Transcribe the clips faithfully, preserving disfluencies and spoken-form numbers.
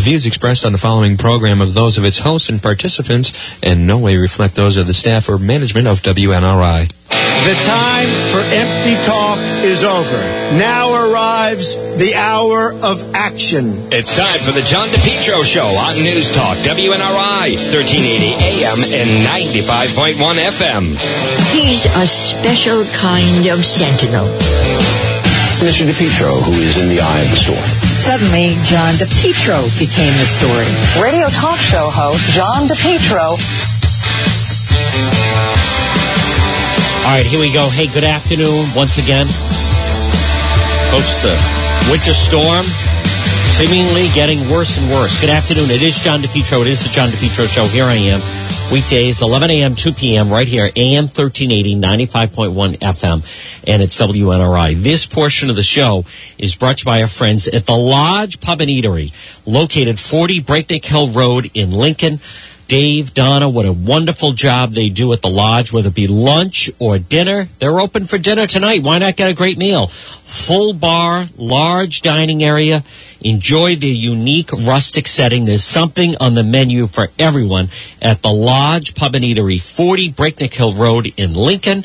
views expressed on the following program are those of its hosts and participants and in no way reflect those of the staff or management of W N R I. The time for empty talk is over. Now arrives the hour of action. It's time for the John DePietro Show on News Talk W N R I, thirteen eighty A M and ninety-five point one F M. He's a special kind of sentinel. Mister DePietro, who is in the eye of the storm. Suddenly, John DePietro became the story. Radio talk show host John DePietro. All right, here we go. Hey, good afternoon once again. Folks, the winter storm seemingly getting worse and worse. Good afternoon. It is John DePietro. It is the John DePietro Show. Here I am. Weekdays, eleven a.m., two p.m., right here, A M thirteen eighty, ninety-five point one F M, and it's W N R I. This portion of the show is brought to you by our friends at The Lodge Pub and Eatery, located forty Breakneck Hill Road in Lincoln. Dave, Donna, what a wonderful job they do at the Lodge, whether it be lunch or dinner. They're open for dinner tonight. Why not get a great meal? Full bar, large dining area. Enjoy the unique rustic setting. There's something on the menu for everyone at the Lodge Pub and Eatery, forty Breakneck Hill Road in Lincoln.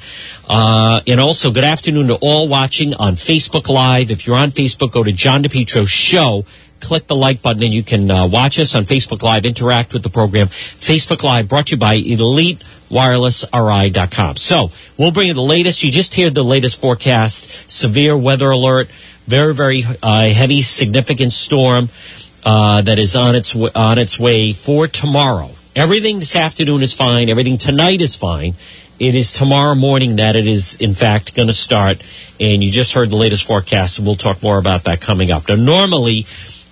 Uh, and also, good afternoon to all watching on Facebook Live. If you're on Facebook, go to John DePietro Show. Click the like button and you can uh, watch us on Facebook Live, interact with the program. Facebook Live brought to you by Elite Wireless R I dot com. So we'll bring you the latest. You just heard the latest forecast. Severe weather alert. Very, very uh, heavy, significant storm uh, that is on its w- on its way for tomorrow. Everything this afternoon is fine. Everything tonight is fine. It is tomorrow morning that it is, in fact, going to start. And you just heard the latest forecast, and we'll talk more about that coming up. Now, normally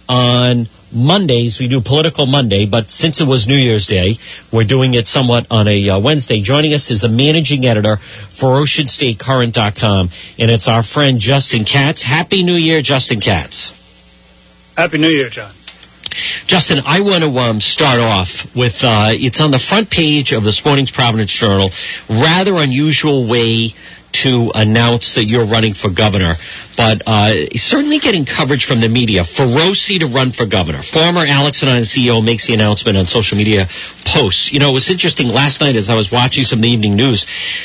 on Mondays, we do Political Monday, but since it was New Year's Day, we're doing it somewhat on a uh, Wednesday. Joining us is the managing editor for Ocean State Current dot com, and it's our friend Justin Katz. Happy New Year, Justin Katz. Happy New Year, John. Justin, I want to um, start off with, uh, it's on the front page of this morning's Providence Journal, rather unusual way to announce that you're running for governor, but uh, certainly getting coverage from the media. Feroce to run for governor. Former Alex Anani C E O makes the announcement on social media posts. You know, it was interesting last night as I was watching some of the evening news.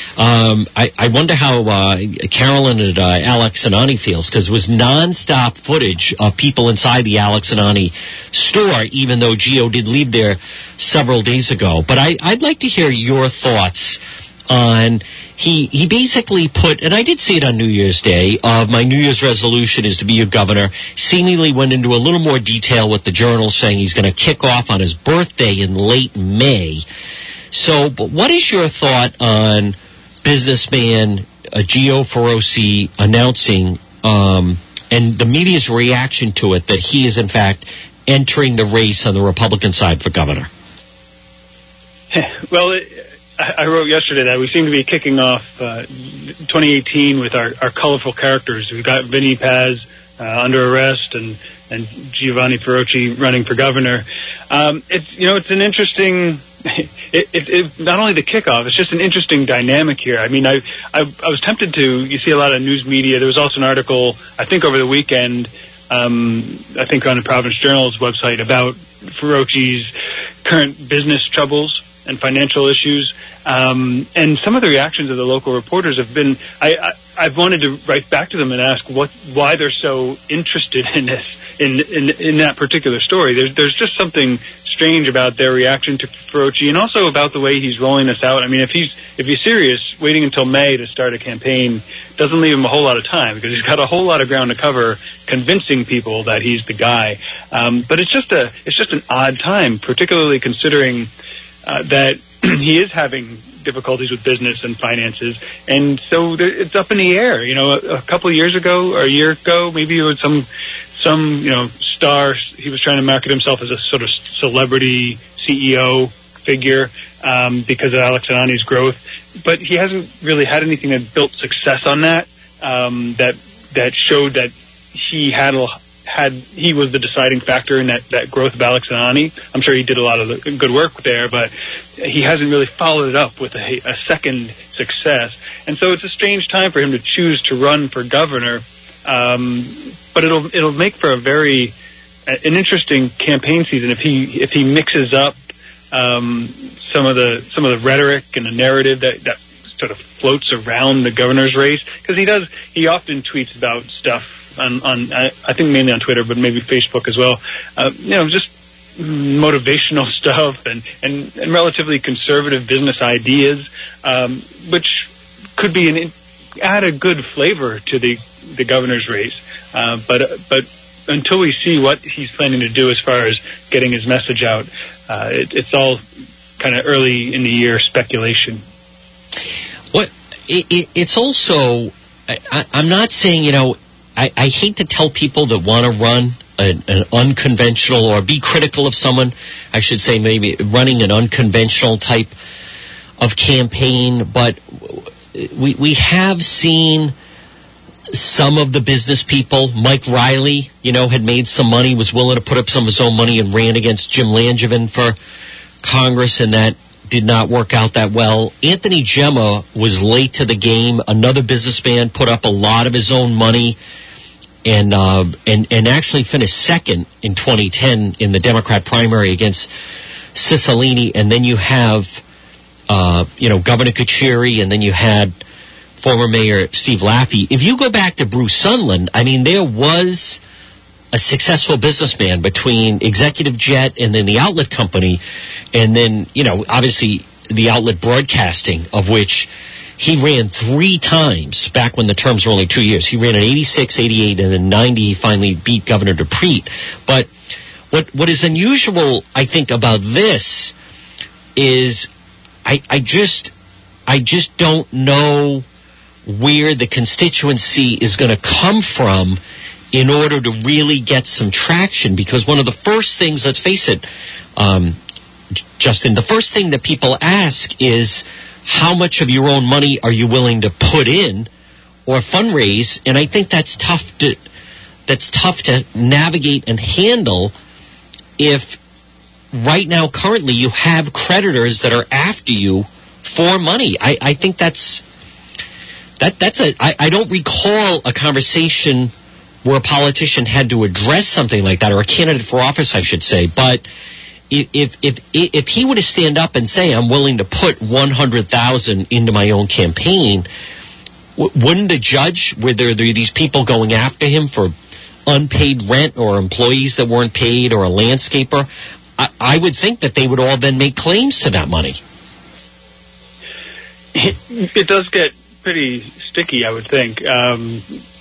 Um, I, I wonder how uh, Carolyn and uh, Alex Anani feels, because it was nonstop footage of people inside the Alex Anani store, even though Gio did leave there several days ago. But I, I'd like to hear your thoughts on... He he basically put, and I did see it on New Year's Day, of my New Year's resolution is to be your governor, seemingly went into a little more detail with the Journal, saying he's going to kick off on his birthday in late May. So, but what is your thought on businessman uh, Gio Feroce announcing, um, and the media's reaction to it, that he is in fact entering the race on the Republican side for governor? Well, it, I wrote yesterday that we seem to be kicking off uh, twenty eighteen with our, our colorful characters. We've got Vinny Paz uh, under arrest and, and Giovanni Feroce running for governor. Um, it's, you know, it's an interesting, it, it, it, not only the kickoff, it's just an interesting dynamic here. I mean, I, I, I was tempted to, you see a lot of news media. There was also an article, I think over the weekend, um, I think on the Providence Journal's website, about Feroce's current business troubles and financial issues, um, and some of the reactions of the local reporters have been. I, I, I've wanted to write back to them and ask what, why they're so interested in this, in in, in that particular story. There's there's just something strange about their reaction to Feroce, and also about the way he's rolling this out. I mean, if he's if he's serious, waiting until May to start a campaign doesn't leave him a whole lot of time, because he's got a whole lot of ground to cover, convincing people that he's the guy. Um, but it's just a it's just an odd time, particularly considering Uh, that he is having difficulties with business and finances, and so there, it's up in the air. You know, a, a couple of years ago, or a year ago, maybe it was some, some you know, star. He was trying to market himself as a sort of celebrity C E O figure um, because of Alex Anani's growth, but he hasn't really had anything that built success on that. Um, that that showed that he had a had he was the deciding factor in that, that growth of Alex Anani. I'm sure he did a lot of the good work there, but he hasn't really followed it up with a, a second success. And so it's a strange time for him to choose to run for governor. Um, but it'll it'll make for a very an interesting campaign season if he if he mixes up um, some of the some of the rhetoric and the narrative that, that sort of floats around the governor's race, because he does he often tweets about stuff on, on I, I think mainly on Twitter, but maybe Facebook as well. Uh, you know, just motivational stuff and, and, and relatively conservative business ideas, um, which could be an add a good flavor to the the governor's race. Uh, but but. Until we see what he's planning to do as far as getting his message out, uh, it, it's all kind of early in the year speculation. What it, it, it's also, I, I, I'm not saying, you know, I, I hate to tell people that want to run an, an unconventional or be critical of someone, I should say maybe running an unconventional type of campaign, but we we have seen some of the business people. Mike Riley, you know, had made some money, was willing to put up some of his own money and ran against Jim Langevin for Congress, and that did not work out that well. Anthony Gemma was late to the game. Another businessman put up a lot of his own money and uh, and, and actually finished second in twenty ten in the Democrat primary against Cicilline. And then you have, uh, you know, Governor Kucheri, and then you had former Mayor Steve Laffey. If you go back to Bruce Sunland, I mean, there was a successful businessman between Executive Jet and then the outlet company, and then, you know, obviously the outlet broadcasting, of which he ran three times back when the terms were only two years. He ran in eighty-six, eighty-eight, and in ninety he finally beat Governor DePrete. But what what is unusual, I think, about this is I I just I just don't know where the constituency is going to come from in order to really get some traction. Because one of the first things, let's face it, um, Justin, the first thing that people ask is, how much of your own money are you willing to put in or fundraise? And I think that's tough to that's tough to navigate and handle if right now, currently, you have creditors that are after you for money. I, I think that's That that's a. I, I don't recall a conversation where a politician had to address something like that, or a candidate for office, I should say. But if if if, if he were to stand up and say, "I'm willing to put one hundred thousand into my own campaign," w- wouldn't the judge, were there, there these people going after him for unpaid rent or employees that weren't paid or a landscaper? I, I would think that they would all then make claims to that money. It, it does get pretty sticky, I would think. Um,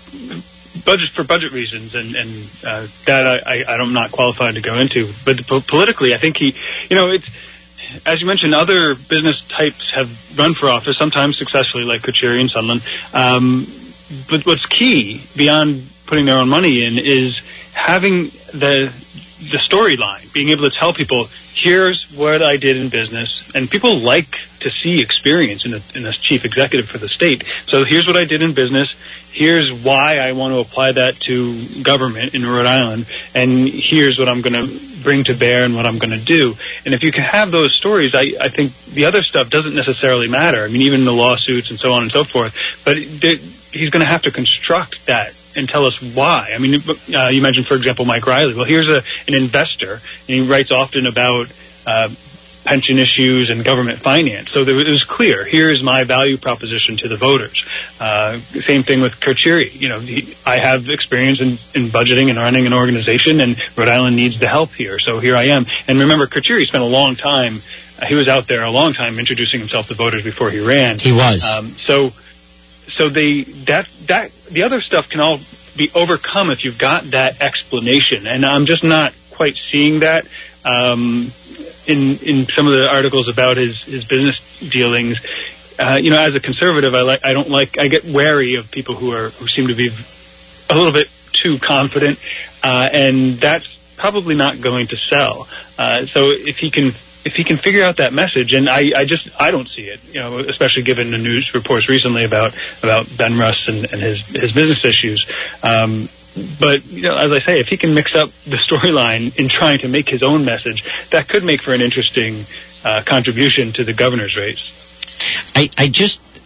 budget for budget reasons, and, and uh, that I, I, I'm not qualified to go into. But po- politically, I think he, you know, it's, as you mentioned, other business types have run for office, sometimes successfully, like Kucheri and Sunland. Um, but what's key, beyond putting their own money in, is having the the storyline, being able to tell people, here's what I did in business. And people like to see experience in a, in a chief executive for the state. So here's what I did in business. Here's why I want to apply that to government in Rhode Island. And here's what I'm going to bring to bear and what I'm going to do. And if you can have those stories, I, I think the other stuff doesn't necessarily matter. I mean, even the lawsuits and so on and so forth. But he's going to have to construct that and tell us why. I mean, uh, you mentioned, for example, Mike Riley. Well, here's a, an investor, and he writes often about uh, pension issues and government finance. So there, it was clear, here's my value proposition to the voters. Uh, same thing with Kucheri. You know, he, I have experience in, in budgeting and running an organization, and Rhode Island needs the help here. So here I am. And remember, Kucheri spent a long time, uh, he was out there a long time introducing himself to voters before he ran. He was. Um, so So they that that the other stuff can all be overcome if you've got that explanation, and I'm just not quite seeing that um, in in some of the articles about his, his business dealings. Uh, you know, as a conservative, I like I don't like I get wary of people who are who seem to be a little bit too confident, uh, and that's probably not going to sell. Uh, so if he can. If he can figure out that message, and I, I just I don't see it, you know, especially given the news reports recently about about Ben Russ and, and his his business issues. Um, but you know, as I say, if he can mix up the storyline in trying to make his own message, that could make for an interesting uh, contribution to the governor's race. I, I just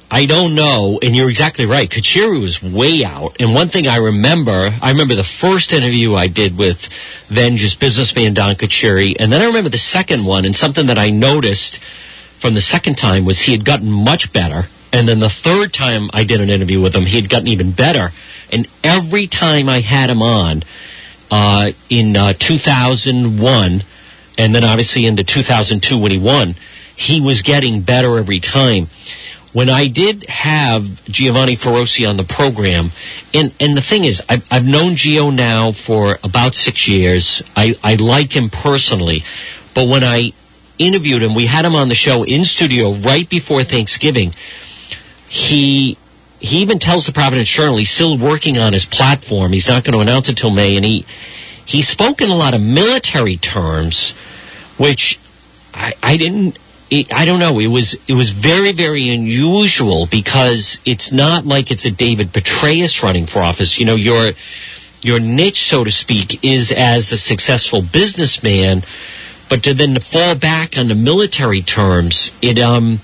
I don't know, and you're exactly right. Kachiri was way out. And one thing I remember, I remember the first interview I did with then just businessman Don Kachiri, and then I remember the second one, and something that I noticed from the second time was he had gotten much better. And then the third time I did an interview with him, he had gotten even better. And every time I had him on uh, in uh, two thousand one, and then obviously into two thousand two when he won, he was getting better every time. When I did have Giovanni Ferrosi on the program, and, and the thing is, I've, I've known Gio now for about six years. I, I like him personally. But when I interviewed him, we had him on the show in studio right before Thanksgiving. He he even tells the Providence Journal he's still working on his platform. He's not going to announce it till May. And he, he spoke in a lot of military terms, which I, I didn't... It, I don't know. It was it was very, very unusual because it's not like it's a David Petraeus running for office. You know, your your niche, so to speak, is as a successful businessman, but to then fall back on the military terms, it um,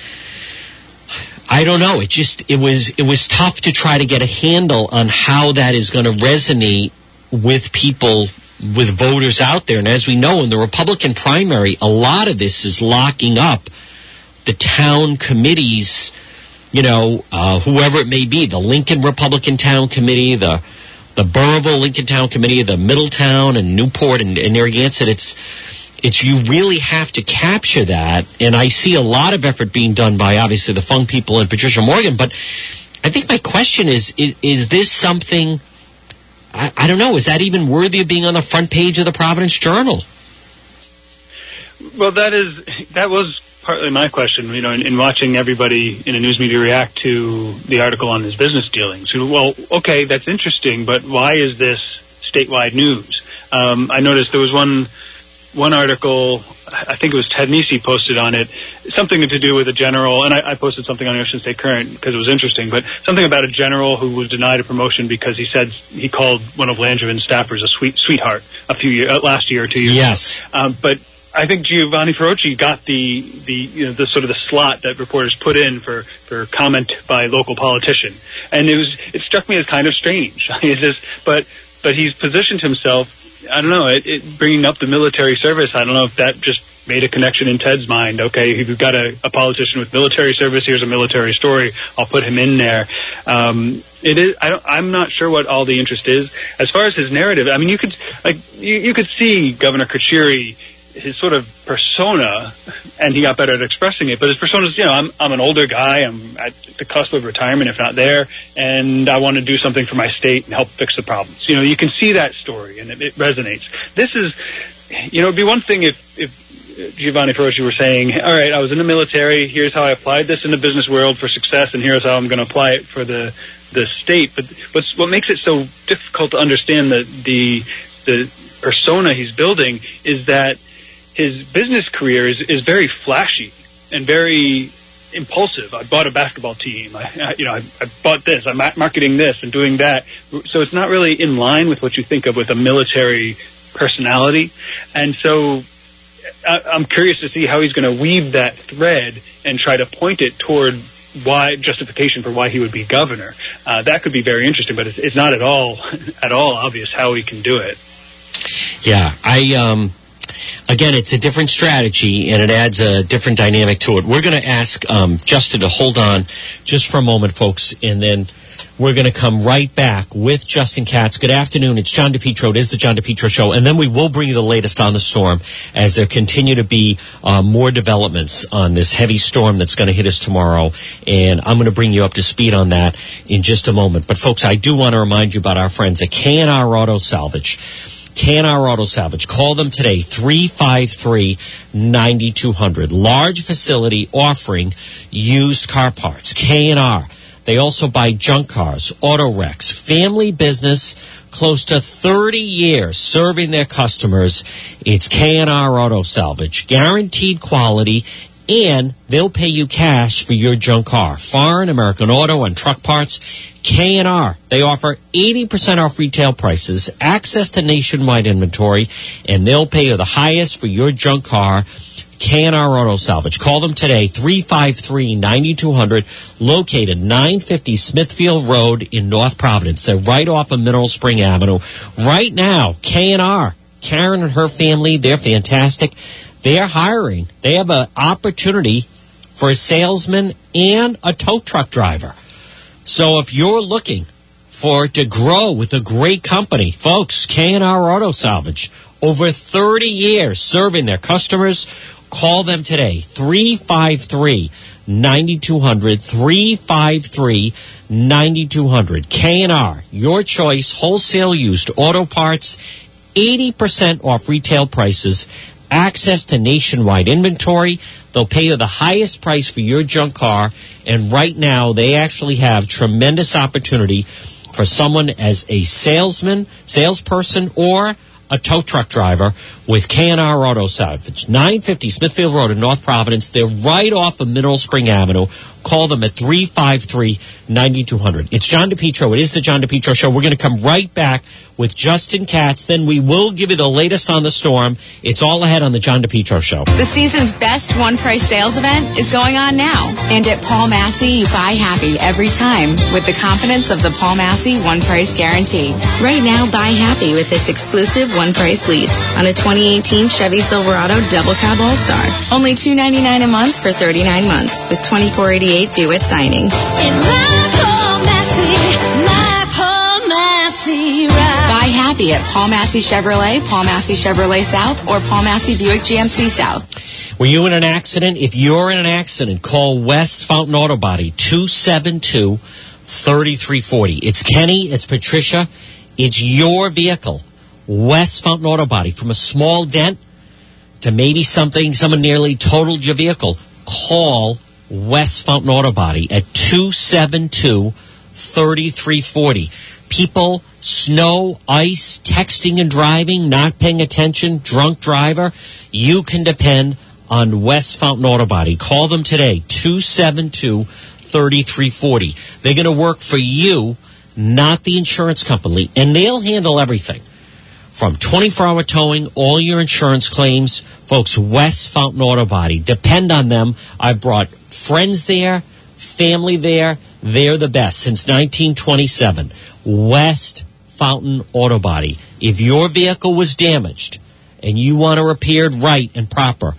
I don't know. It just it was it was tough to try to get a handle on how that is going to resonate with people, with voters out there. And as we know, in the Republican primary, a lot of this is locking up the town committees, you know, uh, whoever it may be, the Lincoln Republican Town Committee, the the Burrillville Lincoln Town Committee, the Middletown and Newport and, and Narragansett. It's, it's, you really have to capture that. And I see a lot of effort being done by, obviously, the Fung people and Patricia Morgan. But I think my question is, is, is this something... I, I don't know. Is that even worthy of being on the front page of the Providence Journal? Well, that is that was partly my question. You know, in, in watching everybody in a news media react to the article on his business dealings. Well, okay, that's interesting, but why is this statewide news? Um, I noticed there was one one article. I think it was Ted Nesi posted on it, something to do with a general, and I, I posted something on Ocean State Current because it was interesting, but something about a general who was denied a promotion because he said he called one of Langevin's staffers a sweet sweetheart a few years, uh, last year or two years yes. ago. Um, but I think Giovanni Ferroci got the, the, you know, the sort of the slot that reporters put in for, for comment by local politician. And it was, it struck me as kind of strange. It's just, but, but he's positioned himself, I don't know, it, it, bringing up the military service, I don't know if that just made a connection in Ted's mind. Okay, if you've got a, a politician with military service, here's a military story, I'll put him in there. Um, it is, I don't, I'm not sure what all the interest is. As far as his narrative, I mean, you could, like, you, you could see Governor Kachiri, his sort of persona, and he got better at expressing it, but his persona is, you know, I'm, I'm an older guy, I'm at the cusp of retirement, if not there, and I want to do something for my state and help fix the problems. You know, you can see that story, and it, it resonates. This is, you know, it'd be one thing if, if Giovanni Ferroci were saying, all right, I was in the military, here's how I applied this in the business world for success, and here's how I'm going to apply it for the, the state. But what's, what makes it so difficult to understand the, the, the persona he's building is that his business career is, is very flashy and very impulsive. I bought a basketball team. I, I you know, I, I bought this. I'm marketing this and doing that. So it's not really in line with what you think of with a military personality. And so I, I'm curious to see how he's going to weave that thread and try to point it toward why justification for why he would be governor. Uh, that could be very interesting, but it's, it's not at all at all obvious how he can do it. Yeah, I um. Again, it's a different strategy, and it adds a different dynamic to it. We're going to ask um, Justin to hold on just for a moment, folks, and then we're going to come right back with Justin Katz. Good afternoon. It's John DePietro. It is the John DePietro Show, and then we will bring you the latest on the storm as there continue to be uh, more developments on this heavy storm that's going to hit us tomorrow, and I'm going to bring you up to speed on that in just a moment. But, folks, I do want to remind you about our friends at K and R Auto Salvage. K and R Auto Salvage. Call them today, three five three, nine two zero zero. Large facility offering used car parts. K and R. They also buy junk cars, auto wrecks, family business, close to thirty years serving their customers. It's K and R Auto Salvage. Guaranteed quality, and they'll pay you cash for your junk car. Foreign, American Auto, and truck parts. K and R. They offer eighty percent off retail prices, access to nationwide inventory, and they'll pay you the highest for your junk car. K and R Auto Salvage. Call them today, three five three, nine two hundred, located nine fifty Smithfield Road in North Providence. They're right off of Mineral Spring Avenue. Right now, K and R, Karen and her family, they're fantastic. They're hiring. They have an opportunity for a salesman and a tow truck driver. So if you're looking for to grow with a great company, folks, K and R Auto Salvage, over thirty years serving their customers. Call them today, three five three, nine two hundred, three five three, nine two hundred. K and R, your choice, wholesale used auto parts, eighty percent off retail prices, access to nationwide inventory. They'll pay you the highest price for your junk car, and right now they actually have tremendous opportunity for someone as a salesman, salesperson, or a tow truck driver with K and R Auto Salvage. nine fifty Smithfield Road in North Providence. They're right off of Mineral Spring Avenue. Call them at three five three, nine two hundred. It's John DePietro. It is the John DePietro Show. We're going to come right back with Justin Katz. Then we will give you the latest on the storm. It's all ahead on the John DePietro Show. The season's best one-price sales event is going on now. And at Paul Massey, you buy happy every time with the confidence of the Paul Massey one-price guarantee. Right now, buy happy with this exclusive one-price lease on a twenty eighteen Chevy Silverado Double Cab All-Star. Only two hundred ninety-nine dollars a month for thirty-nine months with twenty-four eighty-eight due at signing. In my Paul Massey, my Paul Massey ride. Buy happy at Paul Massey Chevrolet, Paul Massey Chevrolet South, or Paul Massey Buick G M C South. Were you in an accident? If you're in an accident, call West Fountain Auto Body, two seven two, three three four zero. It's Kenny, it's Patricia, it's your vehicle. West Fountain Auto Body, from a small dent to maybe something, someone nearly totaled your vehicle. Call West Fountain Auto Body at two seven two, three three four zero. People, snow, ice, texting and driving, not paying attention, drunk driver, you can depend on West Fountain Auto Body. Call them today, two seven two, three three four zero. They're going to work for you, not the insurance company, and they'll handle everything. From twenty-four hour towing, all your insurance claims, folks, West Fountain Auto Body. Depend on them. I've brought friends there, family there. They're the best since nineteen twenty-seven. West Fountain Auto Body. If your vehicle was damaged and you want it repaired right and proper,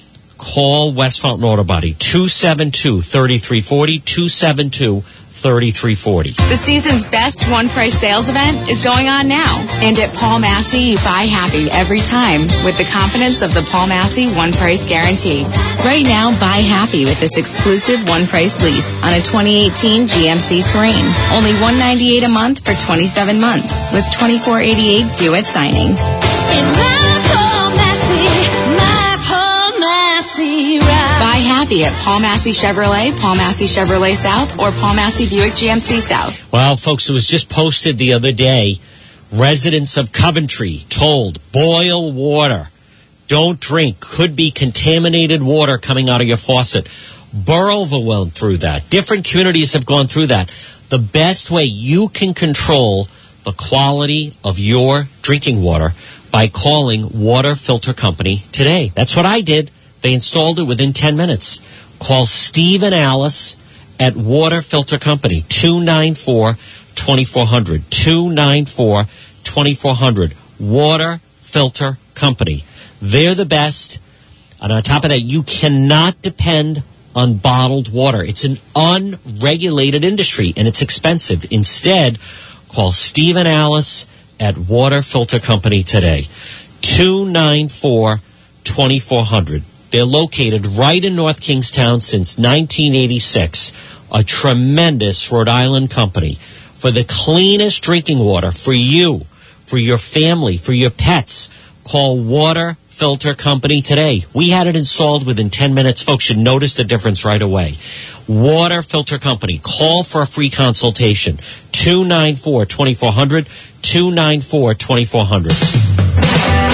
call West Fountain Auto Body, two seven two, three three four zero, two seven two, three three four zero. The season's best one-price sales event is going on now. And at Paul Massey, you buy happy every time with the confidence of the Paul Massey one-price guarantee. Right now, buy happy with this exclusive one-price lease on a twenty eighteen G M C Terrain. Only one hundred ninety-eight dollars a month for twenty-seven months with twenty-four eighty-eight due at signing. In my Paul Massey, my Paul Massey ride. Buy happy at Paul Massey Chevrolet, Paul Massey Chevrolet South, or Paul Massey Buick G M C South. Well, folks, it was just posted the other day. Residents of Coventry told, boil water. Don't drink. Could be contaminated water coming out of your faucet. Burrillville went through that. Different communities have gone through that. The best way you can control the quality of your drinking water by calling Water Filter Company today. That's what I did. They installed it within ten minutes. Call Steve and Alice at Water Filter Company, two nine four, two four zero zero, two nine four, two four zero zero. Water Filter Company. They're the best. And on top of that, you cannot depend on bottled water. It's an unregulated industry, and it's expensive. Instead, call Steve and Alice at Water Filter Company today, two nine four, two four zero zero. They're located right in North Kingstown since nineteen eighty-six. A tremendous Rhode Island company for the cleanest drinking water for you, for your family, for your pets. Call Water Filter Company today. We had it installed within ten minutes. Folks should notice the difference right away. Water Filter Company. Call for a free consultation. two nine four, two four zero zero, two nine four, two four zero zero.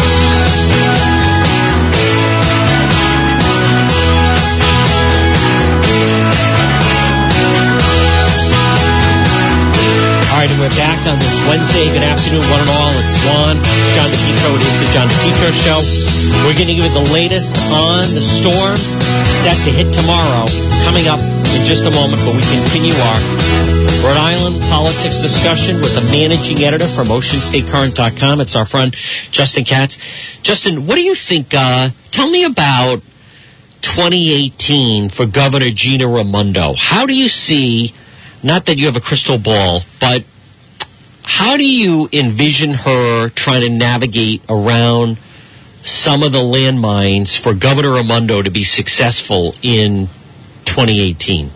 All right, and we're back on this Wednesday. Good afternoon, one and all. It's Juan. It's John DePietro. It is the John DePietro Show. We're going to give you the latest on the storm set to hit tomorrow. Coming up in just a moment, but we continue our Rhode Island politics discussion with the managing editor from ocean state current dot com. It's our friend Justin Katz. Justin, what do you think? Uh, tell me about twenty eighteen for Governor Gina Raimondo. How do you see, not that you have a crystal ball, but how do you envision her trying to navigate around some of the landmines for Governor Raimondo to be successful in twenty eighteen?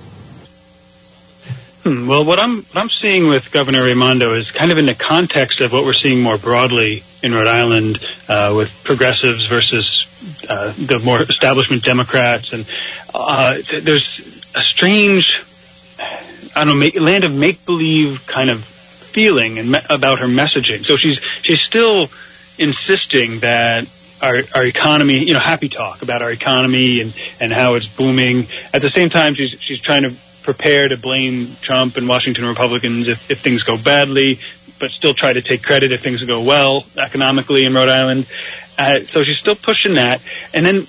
Hmm, well, what I'm what I'm seeing with Governor Raimondo is kind of in the context of what we're seeing more broadly in Rhode Island uh, with progressives versus uh, the more establishment Democrats, and uh, there's a strange, I don't know, make, land of make-believe kind of feeling and me- about her messaging. So she's she's still insisting that our our economy, you know, happy talk about our economy and, and how it's booming. At the same time, she's she's trying to prepare to blame Trump and Washington Republicans if, if things go badly, but still try to take credit if things go well economically in Rhode Island. Uh, so she's still pushing that. And then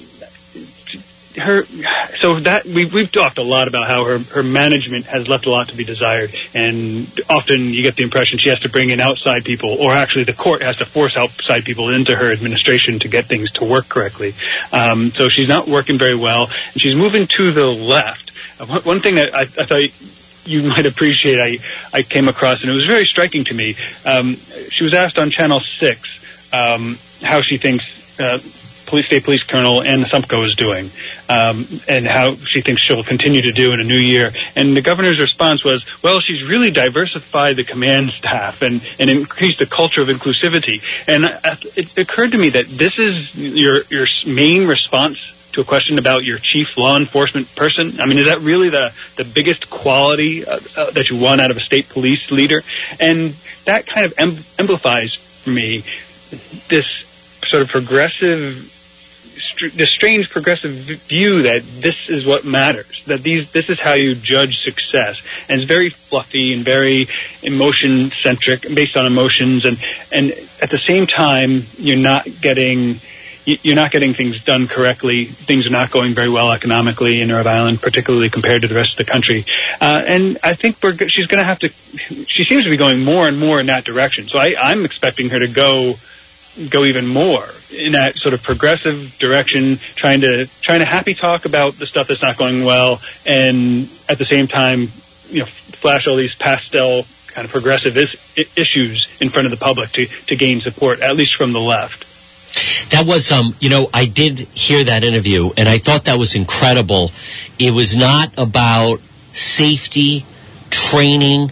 her, so that we, we've talked a lot about how her, her management has left a lot to be desired. And often you get the impression she has to bring in outside people, or actually the court has to force outside people into her administration to get things to work correctly. Um, so she's not working very well, and she's moving to the left. Uh, one thing that I, I thought you might appreciate, I, I came across, and it was very striking to me. Um, she was asked on Channel six um, how she thinks uh, police, State Police Colonel Ann Sumpko is doing, um, and how she thinks she'll continue to do in a new year. And the governor's response was, well, she's really diversified the command staff and, and increased the culture of inclusivity. And I, it occurred to me that this is your your main response to a question about your chief law enforcement person? I mean, is that really the, the biggest quality uh, uh, that you want out of a state police leader? And that kind of em- amplifies for me this sort of progressive, str- this strange progressive view that this is what matters, that these this is how you judge success. And it's very fluffy and very emotion-centric, based on emotions, and, and at the same time, you're not getting... You're not getting things done correctly. Things are not going very well economically in Rhode Island, particularly compared to the rest of the country. Uh, and I think we're, she's going to have to, she seems to be going more and more in that direction. So I, I'm expecting her to go, go even more in that sort of progressive direction, trying to, trying to happy talk about the stuff that's not going well, and at the same time, you know, flash all these pastel kind of progressive is, issues in front of the public to, to gain support, at least from the left. That was, um, you know, I did hear that interview, and I thought that was incredible. It was not about safety, training,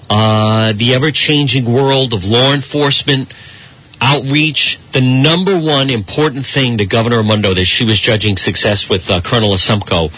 uh, the ever-changing world of law enforcement, outreach. The number one important thing to Governor Raimondo that she was judging success with uh, Colonel Asumko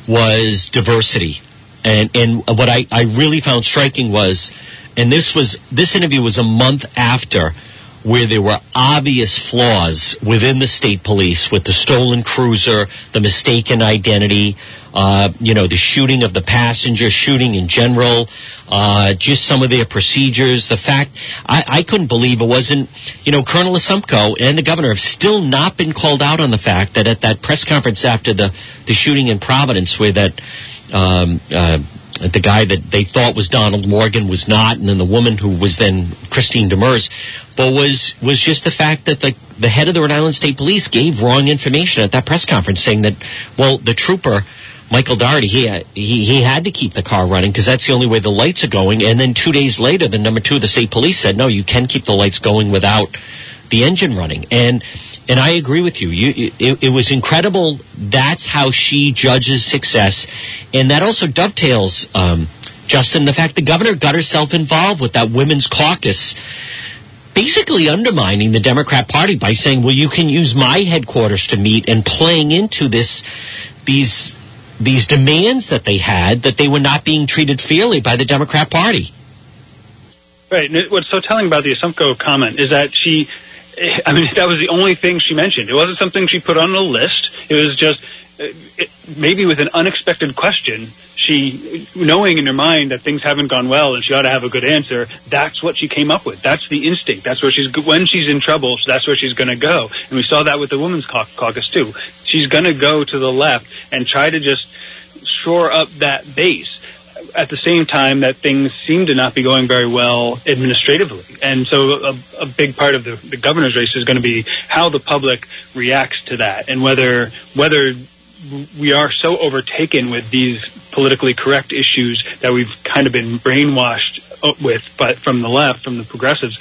was diversity. And, and what I, I really found striking was, and this was, this interview was a month after, where there were obvious flaws within the state police with the stolen cruiser, the mistaken identity, uh, you know, the shooting of the passenger, shooting in general, uh, just some of their procedures. The fact, I, I couldn't believe it wasn't, you know, Colonel Asumko and the governor have still not been called out on the fact that at that press conference after the, the shooting in Providence where that, um, uh, the guy that they thought was Donald Morgan was not, and then the woman who was then Christine Demers, but was was just the fact that the the head of the Rhode Island State Police gave wrong information at that press conference, saying that, well, the trooper, Michael Doherty, he he, he had to keep the car running because that's the only way the lights are going, and then two days later, the number two of the state police said, no, you can keep the lights going without the engine running. And And I agree with you. you it, it was incredible. That's how she judges success. And that also dovetails, um, Justin, the fact the governor got herself involved with that women's caucus, basically undermining the Democrat Party by saying, well, you can use my headquarters to meet, and playing into this, these, these demands that they had, that they were not being treated fairly by the Democrat Party. Right. And what's so telling about the Asumko comment is that she, I mean, that was the only thing she mentioned. It wasn't something she put on a list. It was just, it, maybe with an unexpected question, she, knowing in her mind that things haven't gone well and she ought to have a good answer, that's what she came up with. That's the instinct. That's where she's, when she's in trouble, that's where she's going to go. And we saw that with the Women's Caucus, too. She's going to go to the left and try to just shore up that base at the same time that things seem to not be going very well administratively. And so a, a big part of the, the governor's race is going to be how the public reacts to that, and whether whether we are so overtaken with these politically correct issues that we've kind of been brainwashed with, but from the left, from the progressives,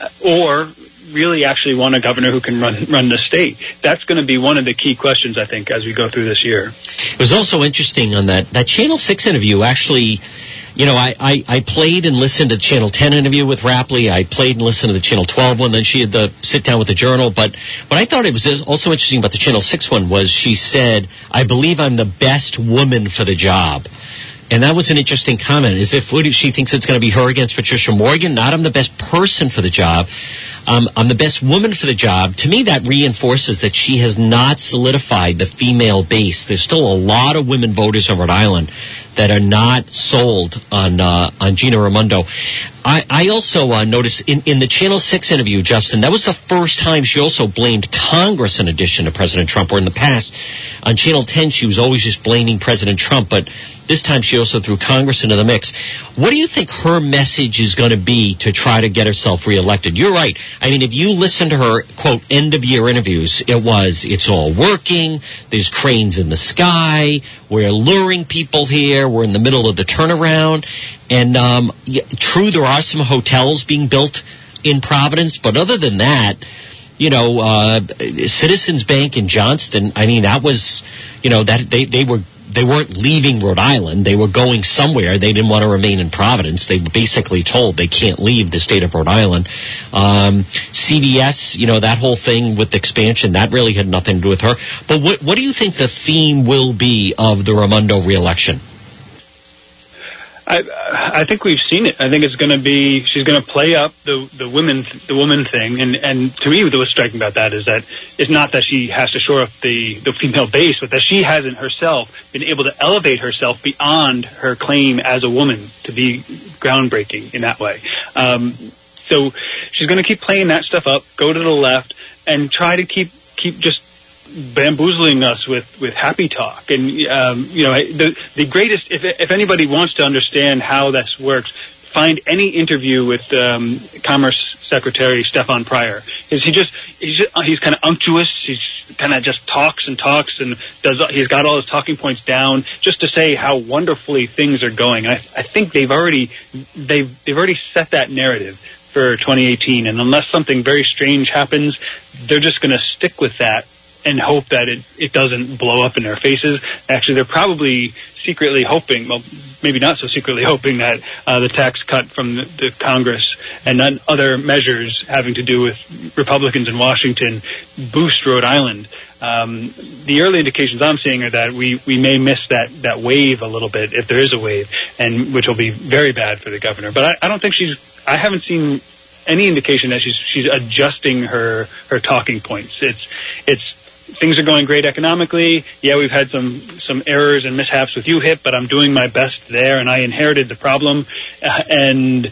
or really actually want a governor who can run run the state. That's going to be one of the key questions, I think, as we go through this year. It was also interesting on that, that Channel six interview. Actually, you know, I, I, I played and listened to the Channel ten interview with Rapley. I played and listened to the Channel twelve one. Then she had the sit down with the Journal. But what I thought it was also interesting about the Channel six one was she said, "I believe I'm the best woman for the job." And that was an interesting comment, as if what, she thinks it's going to be her against Patricia Morgan. Not I'm the best person for the job. Um, I'm the best woman for the job. To me, that reinforces that she has not solidified the female base. There's still a lot of women voters on Rhode Island that are not sold on uh, on Gina Raimondo. I, I also uh, noticed in, in the Channel six interview, Justin, that was the first time she also blamed Congress in addition to President Trump, where in the past on Channel ten she was always just blaming President Trump, but this time she also threw Congress into the mix. What do you think her message is going to be to try to get herself reelected? You're right. I mean, if you listen to her, quote, end-of-year interviews, it was, it's all working, there's cranes in the sky, we're luring people here, we're in the middle of the turnaround. And um, yeah, true, there are some hotels being built in Providence, but other than that, you know, uh, Citizens Bank in Johnston, I mean, that was, you know, that they, they were They weren't leaving Rhode Island. They were going somewhere. They didn't want to remain in Providence. They were basically told they can't leave the state of Rhode Island. Um, C B S, you know, that whole thing with expansion, that really had nothing to do with her. But what, what do you think the theme will be of the Raimondo reelection? I, I think we've seen it. I think it's going to be, she's going to play up the, the women, the woman thing. And, and to me, what's striking about that is that it's not that she has to shore up the, the female base, but that she hasn't herself been able to elevate herself beyond her claim as a woman to be groundbreaking in that way. Um, so she's going to keep playing that stuff up, go to the left, and try to keep, keep just bamboozling us with, with happy talk. And, um, you know, the, the greatest, if, if anybody wants to understand how this works, find any interview with um, Commerce Secretary Stefan Pryor. Is he just, he's, just, he's kind of unctuous. He's kind of just talks and talks and does, he's got all his talking points down just to say how wonderfully things are going. And I, I think they've already, they've, they've already set that narrative for twenty eighteen. And unless something very strange happens, they're just going to stick with that and hope that it, it doesn't blow up in their faces. Actually, they're probably secretly hoping, well, maybe not so secretly hoping, that uh, the tax cut from the, the Congress and then other measures having to do with Republicans in Washington boost Rhode Island. Um, the early indications I'm seeing are that we, we may miss that, that wave a little bit, if there is a wave, and which will be very bad for the governor. But I, I don't think she's, I haven't seen any indication that she's she's adjusting her, her talking points. It's it's things are going great economically. Yeah, we've had some, some errors and mishaps with U HIP, but I'm doing my best there, and I inherited the problem. Uh, and,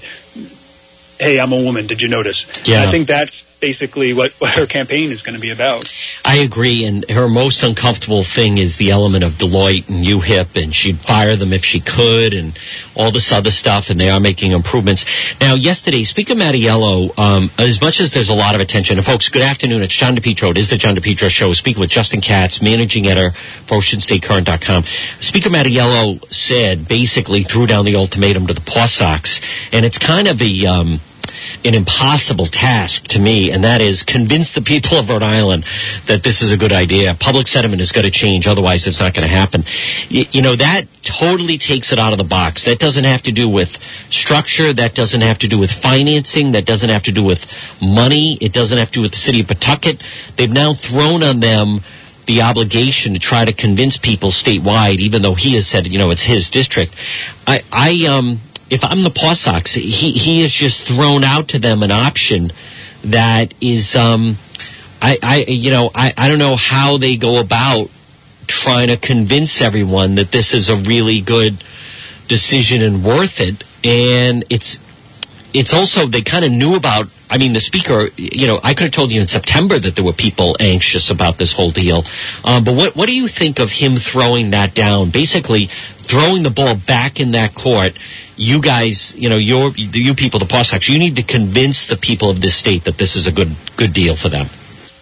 hey, I'm a woman. Did you notice? Yeah. And I think that's basically what, what her campaign is going to be about. I agree, and her most uncomfortable thing is the element of Deloitte and U HIP, and she'd fire them if she could, and all this other stuff, and they are making improvements. Now, yesterday, Speaker Mattiello, um, as much as there's a lot of attention, and folks, good afternoon, it's John DePietro, it is the John DePietro Show, speaking with Justin Katz, managing editor for Ocean State Current dot com. Speaker Mattiello said, basically threw down the ultimatum to the Paw Sox, and it's kind of a... Um, an impossible task to me, and that is convince the people of Rhode Island that this is a good idea. Public sentiment is going to change, otherwise it's not going to happen. You, you know, that totally takes it out of the box. That doesn't have to do with structure. That doesn't have to do with financing. That doesn't have to do with money. It doesn't have to do with the city of Pawtucket. They've now thrown on them the obligation to try to convince people statewide, even though he has said, you know, it's his district. I, I, um, if I'm the Paw Sox, he, he has just thrown out to them an option that is, um, I, I, you know, I, I don't know how they go about trying to convince everyone that this is a really good decision and worth it. And it's it's also, they kind of knew about, I mean, the speaker, you know, I could have told you in September that there were people anxious about this whole deal. Um, but what, what do you think of him throwing that down? Basically, throwing the ball back in that court. You guys, you know, your, you people, the Paw Sox, you need to convince the people of this state that this is a good good deal for them.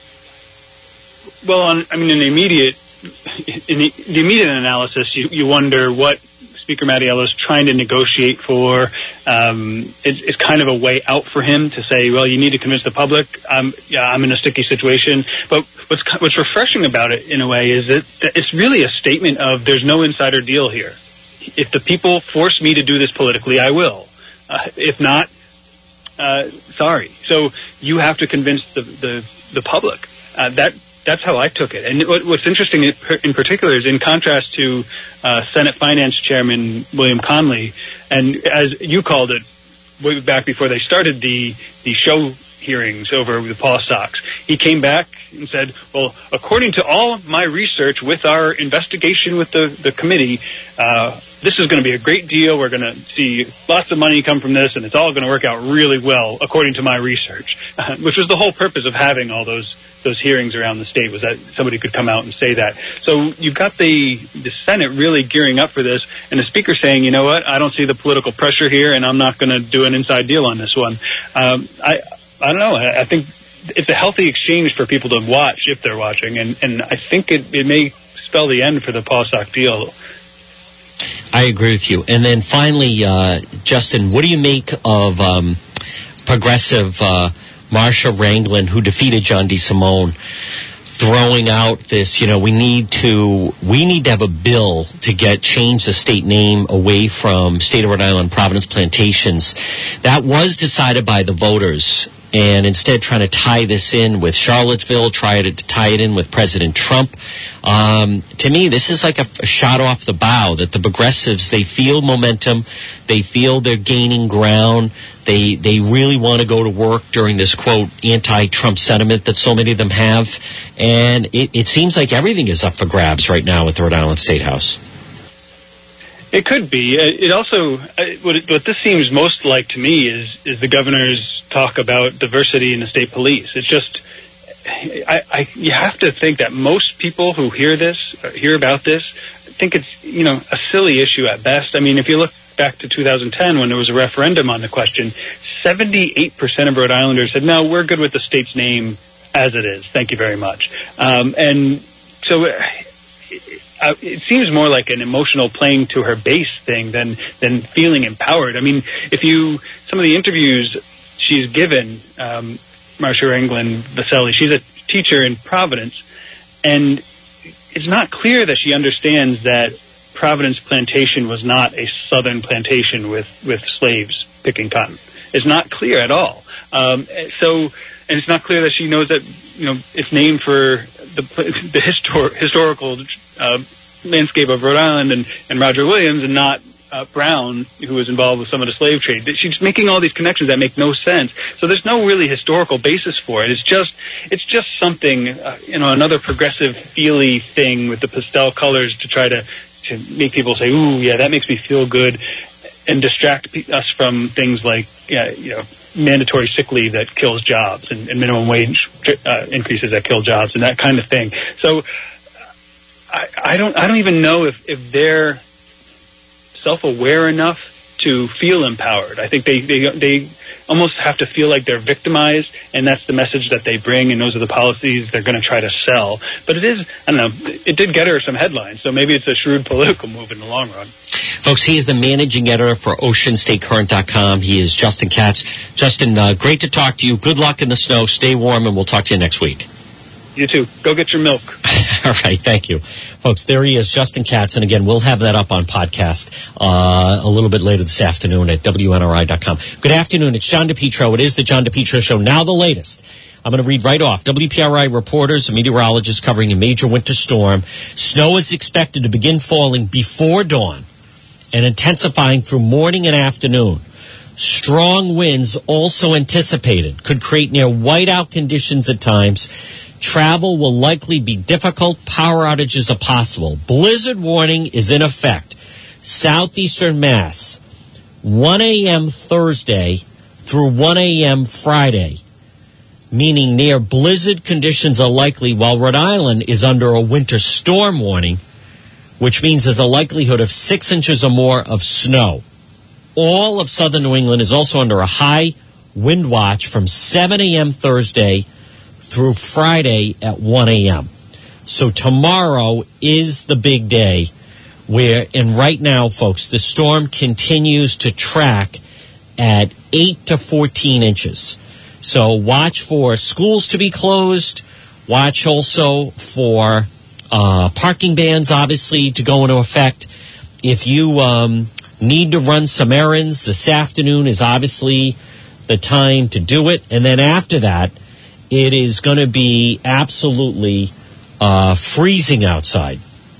Well, on, I mean, in the immediate, in the, the immediate analysis, you, you wonder what Speaker Mattiello is trying to negotiate for. Um, it's, it's kind of a way out for him to say, well, you need to convince the public. Um, yeah, I'm in a sticky situation. But what's what's refreshing about it, in a way, is that it's really a statement of there's no insider deal here. If the people force me to do this politically, I will. Uh, if not, uh, sorry. So you have to convince the the, the public. Uh, that that's how I took it. And what, what's interesting in particular is, in contrast to uh, Senate Finance Chairman William Conley, and as you called it way back before they started the the show hearings over the Paw Sox, he came back and said, well, according to all of my research with our investigation with the, the committee, uh, this is going to be a great deal. We're going to see lots of money come from this, and it's all going to work out really well, according to my research, uh, which was the whole purpose of having all those those hearings around the state, was that somebody could come out and say that. So you've got the, the Senate really gearing up for this, and the Speaker saying, you know what, I don't see the political pressure here, and I'm not going to do an inside deal on this one. Um, I I don't know. I, I think it's a healthy exchange for people to watch if they're watching, and, and I think it, it may spell the end for the Paw Sox deal. I agree with you. And then finally, uh, Justin, what do you make of um, progressive uh, Marsha Ranglin, who defeated John DeSimone, throwing out this, you know, we need to we need to have a bill to get change the state name away from State of Rhode Island Providence Plantations. That was decided by the voters. And instead trying to tie this in with Charlottesville, try to tie it in with President Trump. Um, to me, this is like a, a shot off the bow, that the progressives, they feel momentum, they feel they're gaining ground, they they really want to go to work during this, quote, anti-Trump sentiment that so many of them have. And it, it seems like everything is up for grabs right now at the Rhode Island State House. It could be. It also, what, it, what this seems most like to me is is the governor's talk about diversity in the state police. It's just, I, I, you have to think that most people who hear this, hear about this, think it's, you know, a silly issue at best. I mean, if you look back to two thousand ten when there was a referendum on the question, seventy-eight percent of Rhode Islanders said, no, we're good with the state's name as it is. Thank you very much. Um, and so Uh, it seems more like an emotional playing to her base thing than than feeling empowered. I mean, if you, some of the interviews she's given, um, Marsha Ranglin Vaselli, she's a teacher in Providence, and it's not clear that she understands that Providence Plantation was not a southern plantation with, with slaves picking cotton. It's not clear at all. Um, so, and it's not clear that she knows that, you know, it's named for the the histor- historical uh, landscape of Rhode Island and, and Roger Williams, and not uh, Brown, who was involved with some of the slave trade. She's making all these connections that make no sense. So there's no really historical basis for it. It's just it's just something, uh, you know, another progressive feely thing with the pastel colors to try to, to make people say, ooh, yeah, that makes me feel good, and distract us from things like, yeah, you know, mandatory sick leave that kills jobs, and, and minimum wage uh, increases that kill jobs, and that kind of thing. So I, I don't I don't even know if, if they're self-aware enough to feel empowered. I think they, they they almost have to feel like they're victimized, and that's the message that they bring, and those are the policies they're going to try to sell. But it is, I don't know, it did get her some headlines, so maybe it's a shrewd political move in the long run. Folks, he is the managing editor for ocean state current dot com. He is Justin Katz. Justin, uh, great to talk to you. Good luck in the snow. Stay warm, and we'll talk to you next week. You too. Go get your milk. All right. Thank you. Folks, there he is, Justin Katz. And again, we'll have that up on podcast uh, a little bit later this afternoon at W N R I dot com. Good afternoon. It's John DePietro. It is the John DePietro Show. Now the latest. I'm going to read right off. W P R I reporters and meteorologists covering a major winter storm. Snow is expected to begin falling before dawn and intensifying through morning and afternoon. Strong winds also anticipated. Could create near whiteout conditions at times. Travel will likely be difficult. Power outages are possible. Blizzard warning is in effect. Southeastern Mass, one a.m. Thursday through one a.m. Friday, meaning near blizzard conditions are likely, while Rhode Island is under a winter storm warning, which means there's a likelihood of six inches or more of snow. All of southern New England is also under a high wind watch from seven a.m. Thursday through Friday at one a.m. So tomorrow is the big day where, and right now, folks, the storm continues to track at eight to fourteen inches. So watch for schools to be closed. Watch also for uh, parking bans, obviously, to go into effect. If you um, need to run some errands, this afternoon is obviously the time to do it. And then after that, it is going to be absolutely uh, freezing outside.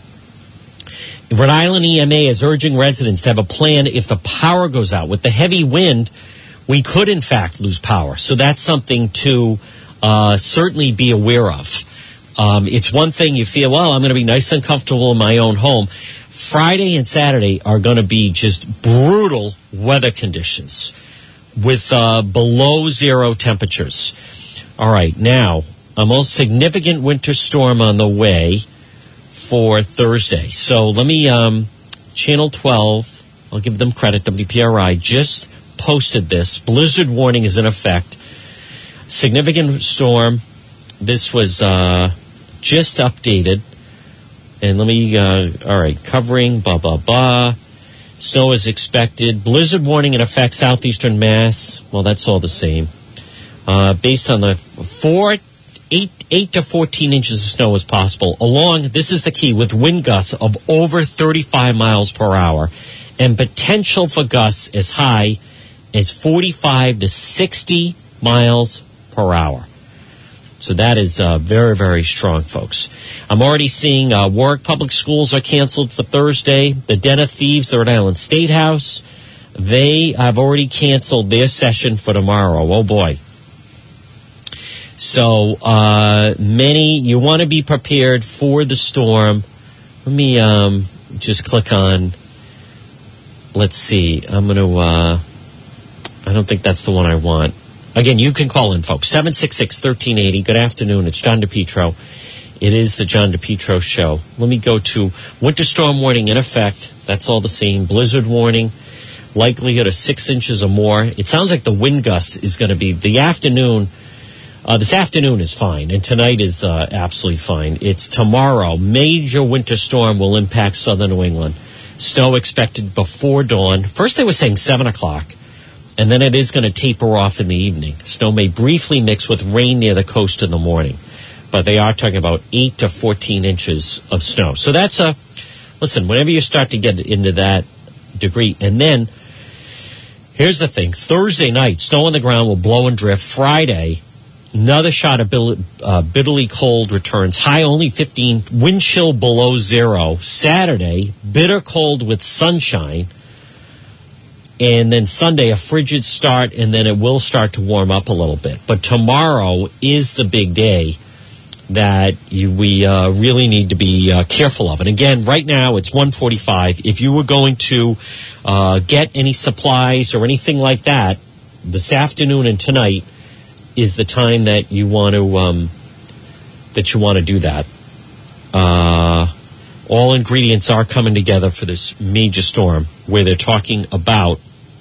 Rhode Island E M A is urging residents to have a plan if the power goes out. With the heavy wind, we could, in fact, lose power. So that's something to uh, certainly be aware of. Um, it's one thing you feel, well, I'm going to be nice and comfortable in my own home. Friday and Saturday are going to be just brutal weather conditions with uh, below zero temperatures. All right, now, a most significant winter storm on the way for Thursday. So let me, um, Channel twelve, I'll give them credit, W P R I, just posted this. Blizzard warning is in effect. Significant storm. This was uh, just updated. And let me, uh, all right, covering, blah, blah, blah. Snow is expected. Blizzard warning in effect, southeastern Mass. Well, that's all the same. Uh, based on the four, eight, eight to fourteen inches of snow is possible. Along, this is the key, with wind gusts of over thirty-five miles per hour, and potential for gusts as high as forty-five to sixty miles per hour. So that is uh, very, very strong, folks. I'm already seeing uh, Warwick Public Schools are canceled for Thursday. The Den of Thieves, the Rhode Island State House, they have already canceled their session for tomorrow. Oh, boy. So uh, many, you want to be prepared for the storm. Let me um, just click on, let's see. I'm going to, uh, I don't think that's the one I want. Again, you can call in, folks. seven six six, one three eight zero. Good afternoon. It's John DePietro. It is the John DePietro Show. Let me go to winter storm warning in effect. That's all the same. Blizzard warning. Likelihood of six inches or more. It sounds like the wind gust is going to be the afternoon. Uh, this afternoon is fine, and tonight is uh, absolutely fine. It's tomorrow. Major winter storm will impact southern New England. Snow expected before dawn. First they were saying seven o'clock. And then it is going to taper off in the evening. Snow may briefly mix with rain near the coast in the morning. But they are talking about eight to fourteen inches of snow. So that's a, listen, whenever you start to get into that degree. And then, here's the thing. Thursday night, snow on the ground will blow and drift. Friday, another shot of uh, bitterly cold returns. High only fifteen, wind chill below zero. Saturday, bitter cold with sunshine. And then Sunday, a frigid start, and then it will start to warm up a little bit. But tomorrow is the big day that you, we uh, really need to be uh, careful of. And again, right now, it's one forty-five. If you were going to uh, get any supplies or anything like that, this afternoon and tonight is the time that you want to um, that you want to do that. Uh, all ingredients are coming together for this major storm, where they're talking about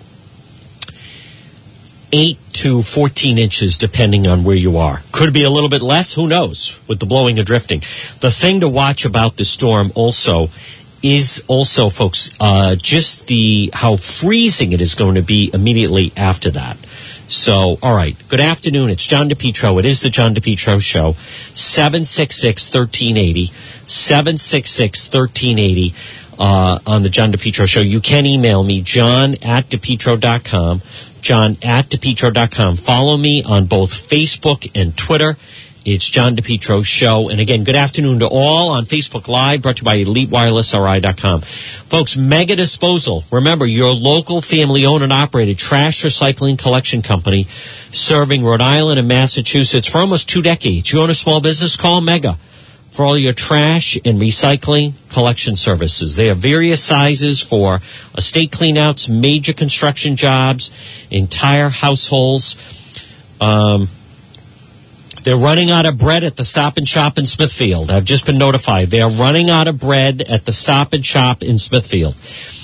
eight to fourteen inches, depending on where you are. Could be a little bit less, who knows, with the blowing and drifting. The thing to watch about the storm also is also, folks, uh, just the how freezing it is going to be immediately after that. So, all right, good afternoon. It's John DePietro. It is the John DePietro Show. seven six six, one three eight zero. seven six six, one three eight zero uh, on the John DePietro Show. You can email me, john at depetro dot com. John at depetro dot com. Follow me on both Facebook and Twitter It's John DePietro Show. And again, good afternoon to all on Facebook Live, brought to you by Elite Wireless R I dot com. Folks, Mega Disposal. Remember, your local family-owned and operated trash recycling collection company serving Rhode Island and Massachusetts for almost two decades. You own a small business? Call Mega for all your trash and recycling collection services. They have various sizes for estate cleanouts, major construction jobs, entire households. Um... They're running out of bread at the Stop and Shop in Smithfield. I've just been notified. They are running out of bread at the Stop and Shop in Smithfield.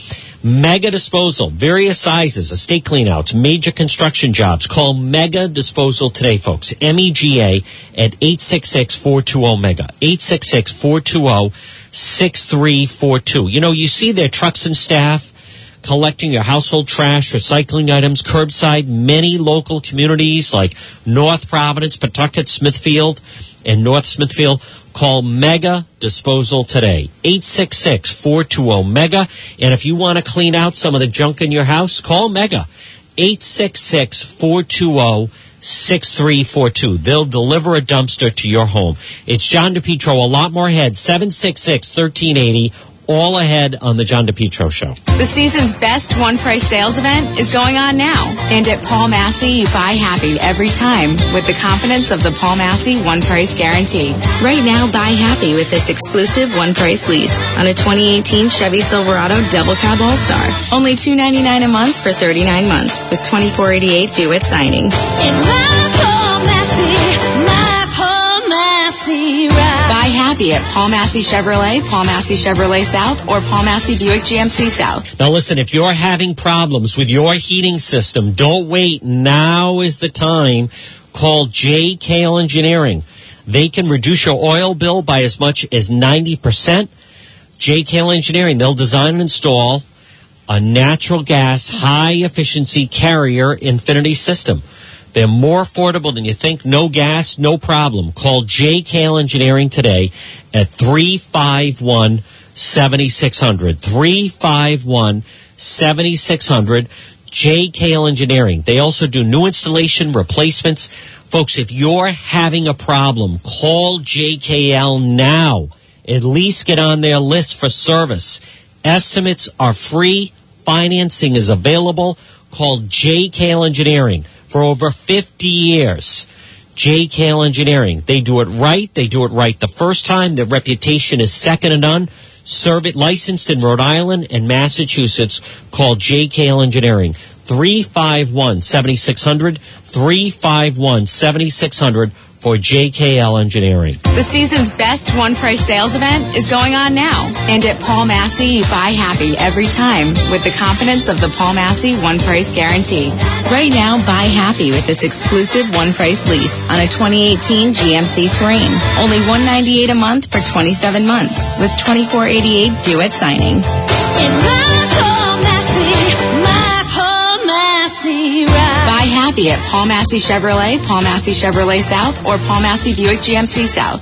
Mega Disposal, various sizes, estate cleanouts, major construction jobs. Call Mega Disposal today, folks. M E G A at eight six six, four two zero, MEGA. eight six six, four two zero, six three four two. You know, you see their trucks and staff collecting your household trash, recycling items, curbside. Many local communities like North Providence, Pawtucket, Smithfield, and North Smithfield. Call Mega Disposal today. eight six six, four two zero, MEGA. And if you want to clean out some of the junk in your house, call Mega. eight six six, four two zero, six three four two. They'll deliver a dumpster to your home. It's John DePietro. A lot more ahead. seven six six, one three eight zero. All ahead on the John DePietro Show. The season's best one-price sales event is going on now. And at Paul Massey, you buy happy every time with the confidence of the Paul Massey one-price guarantee. Right now, buy happy with this exclusive one-price lease on a twenty eighteen Chevy Silverado Double Cab All-Star. Only two hundred ninety-nine dollars a month for thirty-nine months with twenty-four eighty-eight due at signing. In my Paul Massey, my Paul Massey ride. Buy happy at Paul Massey Chevrolet, Paul Massey Chevrolet South, or Paul Massey Buick G M C South. Now listen, if you're having problems with your heating system, don't wait. Now is the time. Call J. Kale Engineering. They can reduce your oil bill by as much as ninety percent. J. Kale Engineering, they'll design and install a natural gas, high-efficiency Carrier Infinity system. They're more affordable than you think. No gas, no problem. Call J. Kale Engineering today at three five one, seven six zero zero. three five one, seven six zero zero. J. Kale Engineering. They also do new installation replacements. Folks, if you're having a problem, call J K L now. At least get on their list for service. Estimates are free. Financing is available. Call J. Kale Engineering. For over fifty years, J. Kale Engineering. They do it right. They do it right the first time. Their reputation is second to none. Serve it licensed in Rhode Island and Massachusetts. Call J. Kale Engineering. three five one, seven six zero zero. three five one, seven six zero zero for J K L Engineering. The season's best one-price sales event is going on now. And at Paul Massey, you buy happy every time with the confidence of the Paul Massey one-price guarantee. Right now, buy happy with this exclusive one-price lease on a twenty eighteen G M C Terrain. Only one hundred ninety-eight dollars a month for twenty-seven months with twenty-four eighty-eight due at signing. In my Paul Massey, my Paul Massey ride. Buy happy at Paul Massey Chevrolet, Paul Massey Chevrolet South, or Paul Massey Buick G M C South.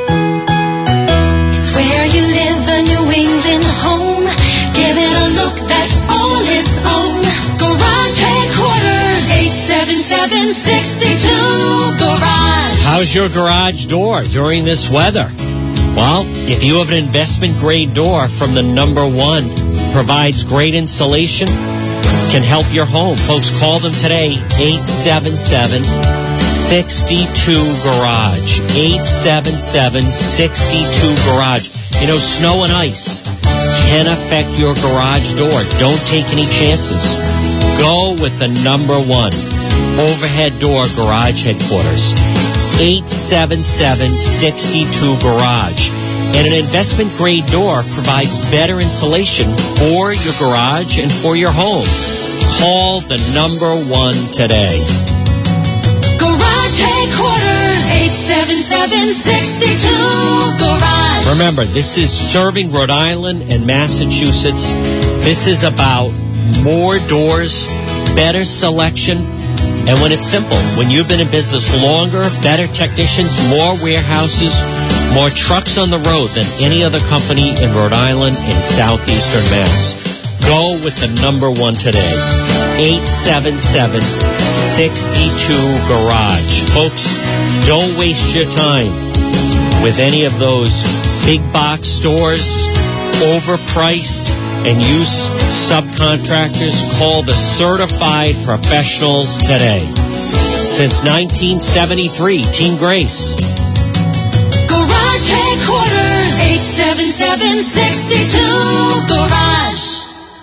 It's where you live, a New England home. Give it a look that's all its own. Garage Headquarters, eight seven seven, six two Garage. How's your garage door during this weather? Well, if you have an investment-grade door from the number one, provides great insulation, can help your home. Folks, call them today, eight seven seven, six two Garage. eight seven seven, six two Garage. You know, snow and ice can affect your garage door. Don't take any chances. Go with the number one overhead door Garage Headquarters. eight seven seven, six two Garage. And an investment-grade door provides better insulation for your garage and for your home. Call the number one today. Garage Headquarters, eight seven seven, six two Garage. Remember, this is serving Rhode Island and Massachusetts. This is about more doors, better selection. And when it's simple, when you've been in business longer, better technicians, more warehouses, more trucks on the road than any other company in Rhode Island and southeastern Mass. Go with the number one today. eight seven seven, six two, garage. Folks, don't waste your time with any of those big box stores, overpriced, and use subcontractors. Call the certified professionals today. Since nineteen seventy-three, Team Grace. Garage headquarters, eight seven seven, six two, garage.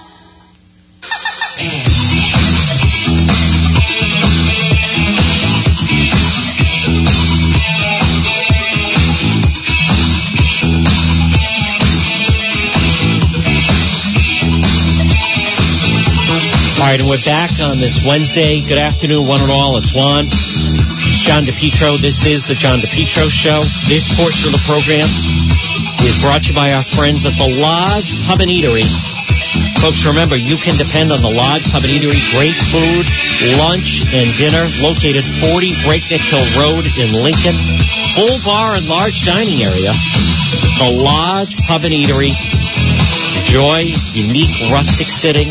All right, and we're back on this Wednesday. Good afternoon, one and all. It's Juan. It's John DePietro. This is the John DePietro Show. This portion of the program is brought to you by our friends at the Lodge Pub and Eatery. Folks, remember, you can depend on the Lodge Pub and Eatery. Great food, lunch, and dinner. Located forty Breakneck Hill Road in Lincoln. Full bar and large dining area. The Lodge Pub and Eatery. Enjoy unique rustic sitting.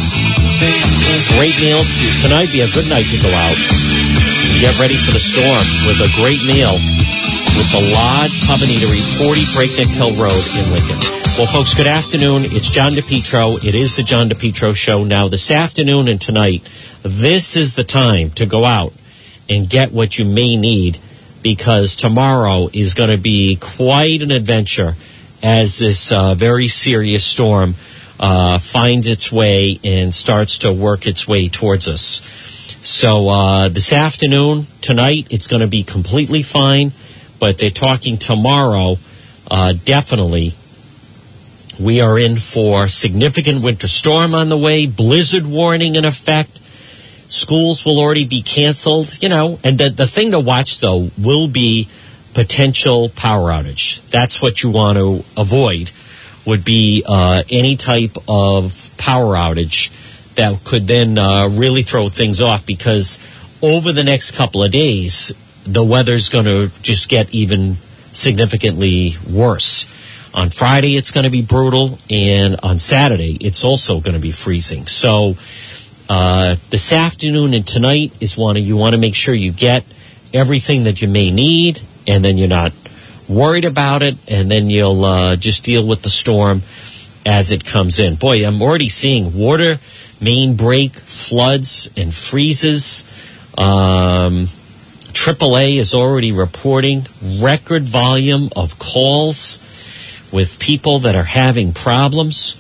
Great meals. Tonight be a good night to go out. Get ready for the storm with a great meal with the Lodge Pub and Eatery, forty Breakneck Hill Road in Lincoln. Well, folks, good afternoon. It's John DePietro. It is the John DePietro Show. Now, this afternoon and tonight, this is the time to go out and get what you may need, because tomorrow is going to be quite an adventure as this uh, very serious storm Uh, finds its way and starts to work its way towards us. So uh, this afternoon, tonight, it's going to be completely fine, but they're talking tomorrow, uh, definitely. We are in for significant winter storm on the way, blizzard warning in effect. Schools will already be canceled, you know, and the, the thing to watch, though, will be potential power outage. That's what you want to avoid. Would be uh, any type of power outage that could then uh, really throw things off, because over the next couple of days, the weather's going to just get even significantly worse. On Friday, it's going to be brutal, and on Saturday, it's also going to be freezing. So uh, this afternoon and tonight is one of you want to make sure you get everything that you may need, and then you're not worried about it, and then you'll uh, just deal with the storm as it comes in. Boy, I'm already seeing water main break, floods, and freezes. Um, triple A is already reporting record volume of calls with people that are having problems.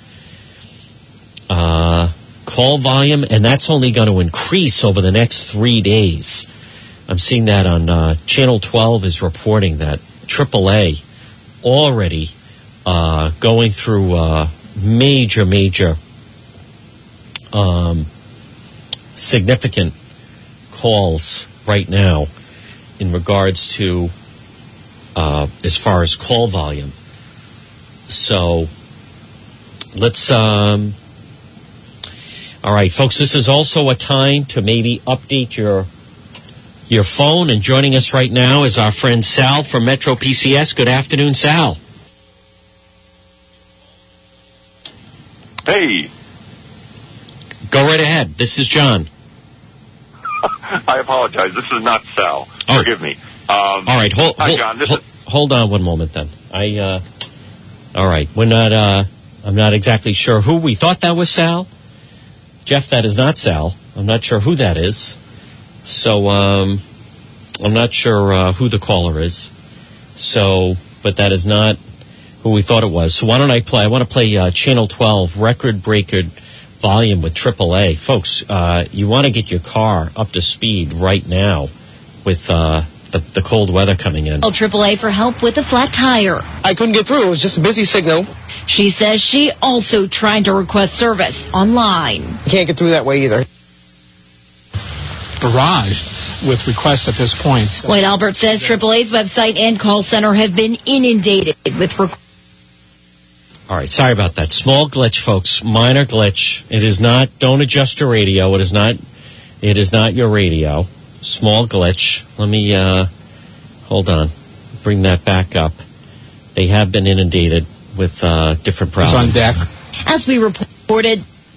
Uh, call volume, and that's only going to increase over the next three days. I'm seeing that on uh, Channel twelve is reporting that triple A already uh, going through uh, major, major um, significant calls right now in regards to uh, as far as call volume. So let's, um, all right, folks, this is also a time to maybe update your your phone, and joining us right now is our friend Sal from Metro P C S. Good afternoon, Sal. Hey. Go right ahead. This is John. I apologize. This is not Sal. Oh. Forgive me. All Um, right. Hold, hi, hold, John. This hold, is... hold on one moment then. I, uh, all right. We're not, uh, I'm not exactly sure who. We thought that was Sal. Jeff, that is not Sal. I'm not sure who that is. So, um, I'm not sure uh, who the caller is. So, but that is not who we thought it was. So why don't I play? I want to play uh, Channel twelve, record breaker volume with triple A. Folks, uh, you want to get your car up to speed right now with uh, the, the cold weather coming in. Call triple A for help with a flat tire. I couldn't get through. It was just a busy signal. She says she also tried to request service online. Can't get through that way either. Barraged with requests at this point. Lloyd Albert says triple A's website and call center have been inundated with requests. All right, sorry about that. Small glitch, folks. Minor glitch. It is not, don't adjust your radio. It is not, it is not your radio. Small glitch. Let me, uh, hold on. Bring that back up. They have been inundated with uh, different problems. It's on deck. As we reported,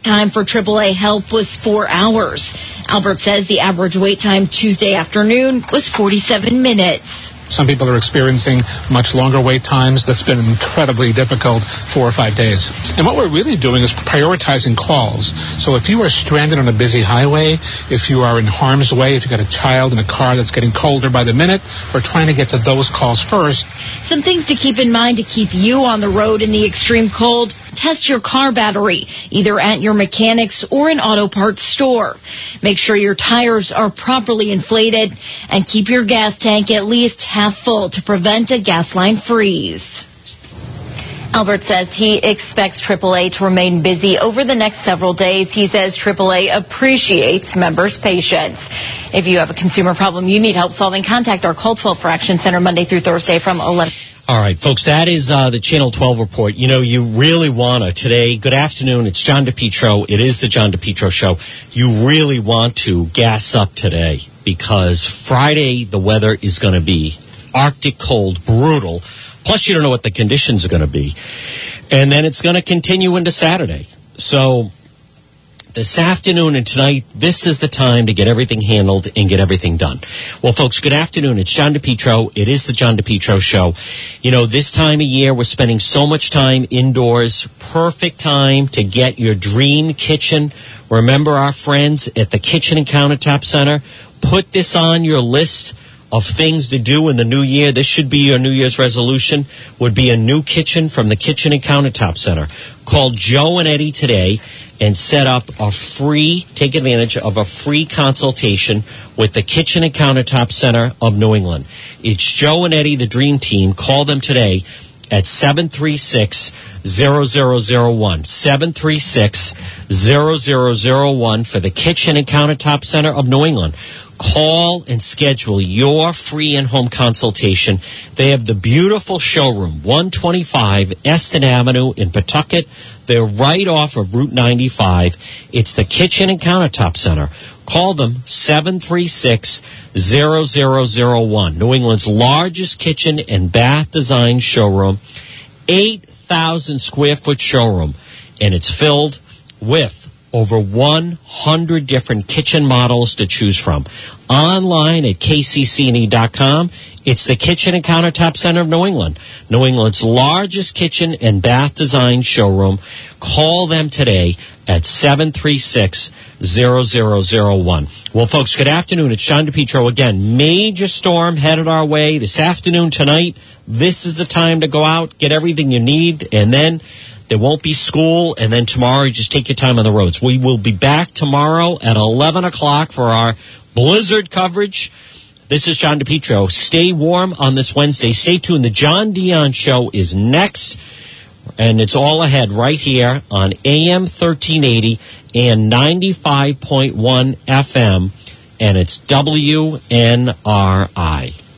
time for triple A help was four hours. Albert says the average wait time Tuesday afternoon was forty-seven minutes. Some people are experiencing much longer wait times. That's been incredibly difficult, four or five days. And what we're really doing is prioritizing calls. So if you are stranded on a busy highway, if you are in harm's way, if you've got a child in a car that's getting colder by the minute, we're trying to get to those calls first. Some things to keep in mind to keep you on the road in the extreme cold. Test your car battery, either at your mechanic's or an auto parts store. Make sure your tires are properly inflated and keep your gas tank at least half full to prevent a gas line freeze. Albert says he expects triple A to remain busy over the next several days. He says triple A appreciates members' patience. If you have a consumer problem you need help solving, contact our Call twelve for Action Center Monday through Thursday from eleven. All right, folks, that is uh, the Channel twelve report. You know, you really want to today. Good afternoon. It's John DePietro. It is the John DePietro Show. You really want to gas up today because Friday the weather is going to be Arctic cold, brutal. Plus, you don't know what the conditions are going to be. And then it's going to continue into Saturday. So this afternoon and tonight, this is the time to get everything handled and get everything done. Well, folks, good afternoon. It's John DePietro. It is the John DePietro Show. You know, this time of year, we're spending so much time indoors. Perfect time to get your dream kitchen. Remember our friends at the Kitchen and Countertop Center. Put this on your list of things to do in the new year. This should be your New Year's resolution, would be a new kitchen from the Kitchen and Countertop Center. Call Joe and Eddie today and set up a free, take advantage of a free consultation with the Kitchen and Countertop Center of New England. It's Joe and Eddie, the Dream Team. Call them today at seven three six, zero zero zero one. seven three six, zero zero zero one for the Kitchen and Countertop Center of New England. Call and schedule your free in-home consultation. They have the beautiful showroom, one twenty-five Eston Avenue in Pawtucket. They're right off of Route ninety-five. It's the Kitchen and Countertop Center. Call them, seven three six, zero zero zero one. New England's largest kitchen and bath design showroom. eight thousand square foot showroom. And it's filled with over one hundred different kitchen models to choose from. Online at K C C N E dot com. It's the Kitchen and Countertop Center of New England. New England's largest kitchen and bath design showroom. Call them today at seven three six, zero zero zero one. Well, folks, good afternoon. It's John DePietro again. Major storm headed our way this afternoon, tonight. This is the time to go out, get everything you need, and then there won't be school, and then tomorrow you just take your time on the roads. We will be back tomorrow at eleven o'clock for our blizzard coverage. This is John DePietro. Stay warm on this Wednesday. Stay tuned. The John Dion Show is next, and it's all ahead right here on A M thirteen eighty and ninety-five point one F M, and it's W N R I.